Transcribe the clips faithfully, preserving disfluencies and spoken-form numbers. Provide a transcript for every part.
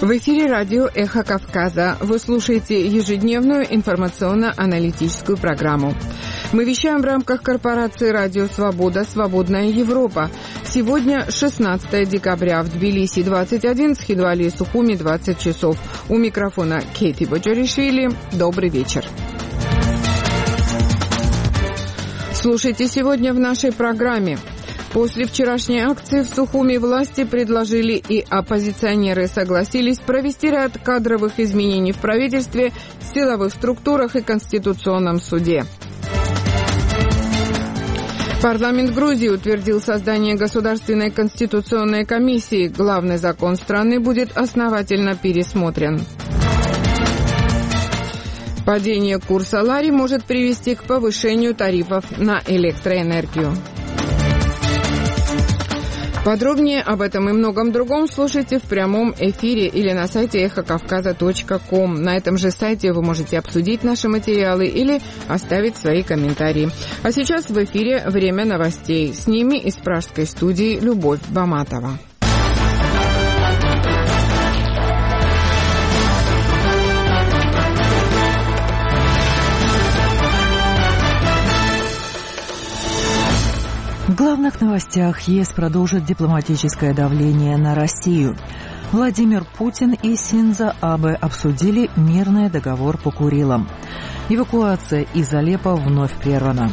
В эфире радио «Эхо Кавказа». Вы слушаете ежедневную информационно-аналитическую программу. Мы вещаем в рамках корпорации «Радио Свобода. Свободная Европа». Сегодня шестнадцатое декабря, в Тбилиси двадцать один, в Схидвали и Сухуми двадцать часов. У микрофона Кейти Боджаришвили. Добрый вечер. Слушайте сегодня в нашей программе. После вчерашней акции в Сухуми власти предложили и оппозиционеры согласились провести ряд кадровых изменений в правительстве, силовых структурах и Конституционном суде. Парламент Грузии утвердил создание Государственной конституционной комиссии. Главный закон страны будет основательно пересмотрен. Падение курса лари может привести к повышению тарифов на электроэнергию. Подробнее об этом и многом другом слушайте в прямом эфире или на сайте эхо кавказа точка ком. На этом же сайте вы можете обсудить наши материалы или оставить свои комментарии. А сейчас в эфире время новостей. С ними из пражской студии Любовь Баматова. В главных новостях: ЕС продолжит дипломатическое давление на Россию. Владимир Путин и Синдзо Абе обсудили мирный договор по Курилам. Эвакуация из Алеппо вновь прервана.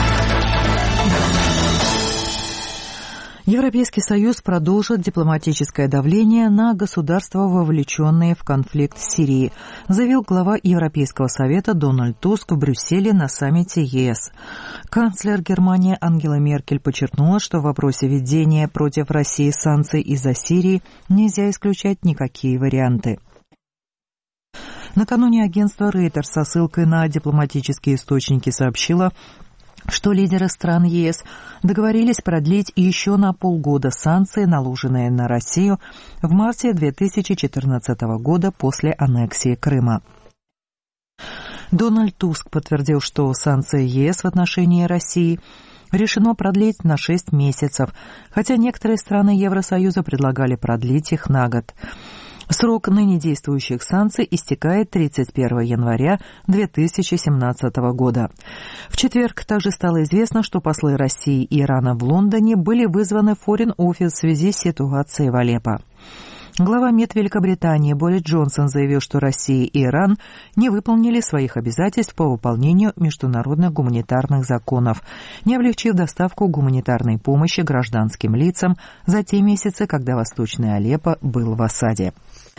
Европейский Союз продолжит дипломатическое давление на государства, вовлеченные в конфликт в Сирии, заявил глава Европейского совета Дональд Туск в Брюсселе на саммите ЕС. Канцлер Германии Ангела Меркель подчеркнула, что в вопросе введения против России санкций из-за Сирии нельзя исключать никакие варианты. Накануне агентство Reuters со ссылкой на дипломатические источники сообщило, что лидеры стран ЕС договорились продлить еще на полгода санкции, наложенные на Россию в марте две тысячи четырнадцатого года после аннексии Крыма. Дональд Туск подтвердил, что санкции ЕС в отношении России решено продлить на шесть месяцев, хотя некоторые страны Евросоюза предлагали продлить их на год. Срок ныне действующих санкций истекает тридцать первого января две тысячи семнадцатого года. В четверг также стало известно, что послы России и Ирана в Лондоне были вызваны в Foreign Office в связи с ситуацией в Алеппо. Глава МИД Великобритании Борис Джонсон заявил, что Россия и Иран не выполнили своих обязательств по выполнению международных гуманитарных законов, не облегчив доставку гуманитарной помощи гражданским лицам за те месяцы, когда Восточный Алеппо был в осаде.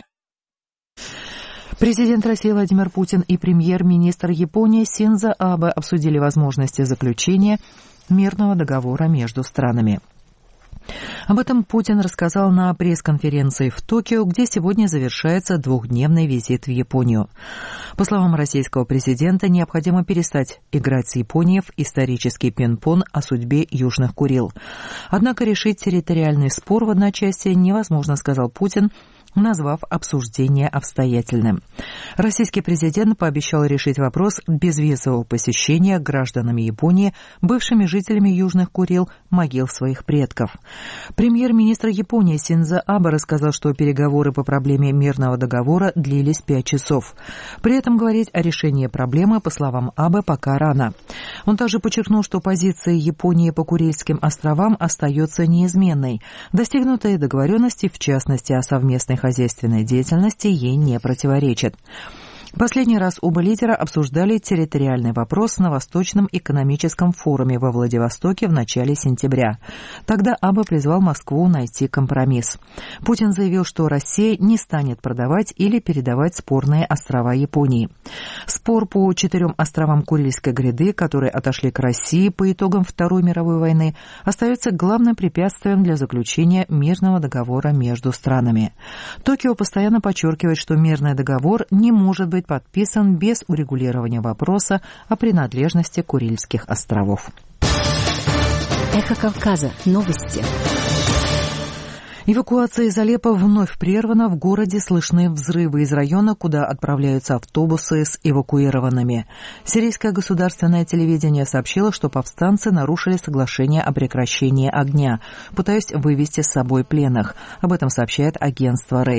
Президент России Владимир Путин и премьер-министр Японии Синдзо Абе обсудили возможности заключения мирного договора между странами. Об этом Путин рассказал на пресс-конференции в Токио, где сегодня завершается двухдневный визит в Японию. По словам российского президента, необходимо перестать играть с Японией в исторический пинг-понг о судьбе Южных Курил. Однако решить территориальный спор в одночасье невозможно, сказал Путин, назвав обсуждение обстоятельным. Российский президент пообещал решить вопрос безвизового посещения гражданами Японии, бывшими жителями Южных Курил, могил своих предков. Премьер-министр Японии Синдзо Абе рассказал, что переговоры по проблеме мирного договора длились пять часов. При этом говорить о решении проблемы, по словам Абе, пока рано. Он также подчеркнул, что позиция Японии по Курильским островам остается неизменной. Достигнутые договоренности, в частности о совместных хозяйственной деятельности, ей не противоречит. Последний раз оба лидера обсуждали территориальный вопрос на Восточном экономическом форуме во Владивостоке в начале сентября. Тогда Абе призвал Москву найти компромисс. Путин заявил, что Россия не станет продавать или передавать спорные острова Японии. Спор по четырем островам Курильской гряды, которые отошли к России по итогам Второй мировой войны, остается главным препятствием для заключения мирного договора между странами. Токио постоянно подчеркивает, что мирный договор не может быть подписан без урегулирования вопроса о принадлежности Курильских островов. Эхо Кавказа. Новости. Эвакуация из Алеппо вновь прервана. В городе слышны взрывы из района, куда отправляются автобусы с эвакуированными. Сирийское государственное телевидение сообщило, что повстанцы нарушили соглашение о прекращении огня, пытаясь вывести с собой пленных. Об этом сообщает агентство Reuters.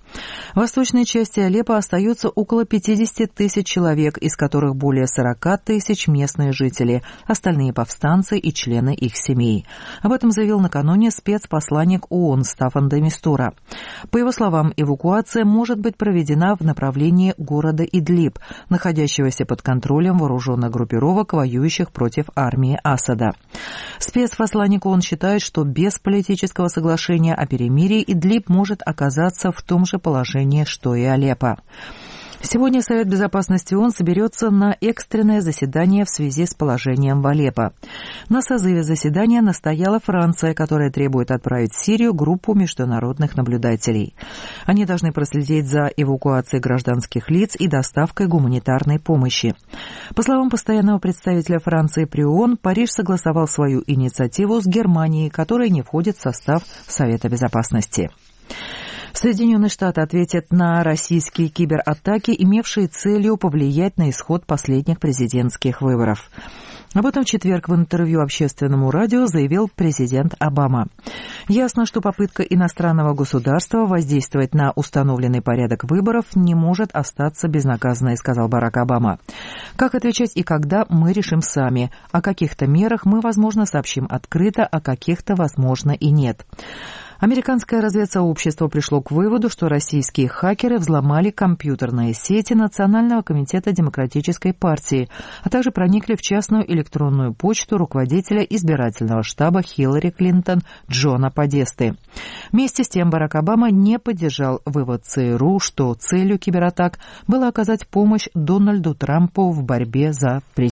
В восточной части Алеппо остается около пятьдесят тысяч человек, из которых более сорок тысяч местные жители, остальные повстанцы и члены их семей. Об этом заявил накануне спецпосланник ООН Стаффан де Мистура. По его словам, эвакуация может быть проведена в направлении города Идлиб, находящегося под контролем вооруженных группировок, воюющих против армии Асада. Спецпосланник ООН считает, что без политического соглашения о перемирии Идлиб может оказаться в том же положении, что и Алеппо. Сегодня Совет Безопасности ООН соберется на экстренное заседание в связи с положением в Алеппо. На созыве заседания настояла Франция, которая требует отправить в Сирию группу международных наблюдателей. Они должны проследить за эвакуацией гражданских лиц и доставкой гуманитарной помощи. По словам постоянного представителя Франции при ООН, Париж согласовал свою инициативу с Германией, которая не входит в состав Совета Безопасности. Соединенные Штаты ответят на российские кибератаки, имевшие целью повлиять на исход последних президентских выборов. Об этом в четверг в интервью общественному радио заявил президент Обама. Ясно, что попытка иностранного государства воздействовать на установленный порядок выборов не может остаться безнаказанной, сказал Барак Обама. Как отвечать и когда, мы решим сами. О каких-то мерах мы, возможно, сообщим открыто, о каких-то, возможно, и нет. Американское разведсообщество пришло к выводу, что российские хакеры взломали компьютерные сети Национального комитета Демократической партии, а также проникли в частную электронную почту руководителя избирательного штаба Хиллари Клинтон Джона Подесты. Вместе с тем Барак Обама не поддержал вывод ЦРУ, что целью кибератак было оказать помощь Дональду Трампу в борьбе за президентство.